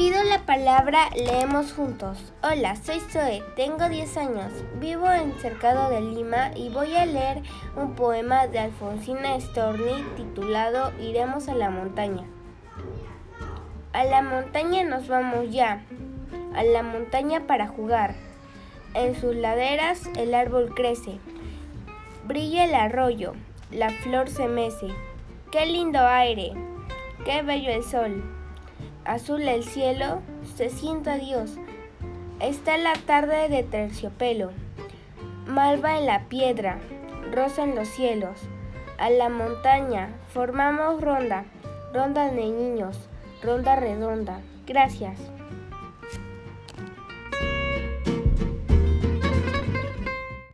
Pido la palabra, leemos juntos. Hola, soy Zoe, tengo 10 años, vivo en Cercado de Lima y voy a leer un poema de Alfonsina Storni titulado Iremos a la montaña. A la montaña nos vamos ya, a la montaña para jugar. En sus laderas el árbol crece, brilla el arroyo, la flor se mece. Qué lindo aire, qué bello el sol. Azul el cielo, se sienta Dios. Está la tarde de terciopelo, malva en la piedra, rosa en los cielos. A la montaña formamos ronda, ronda de niños, ronda redonda. Gracias.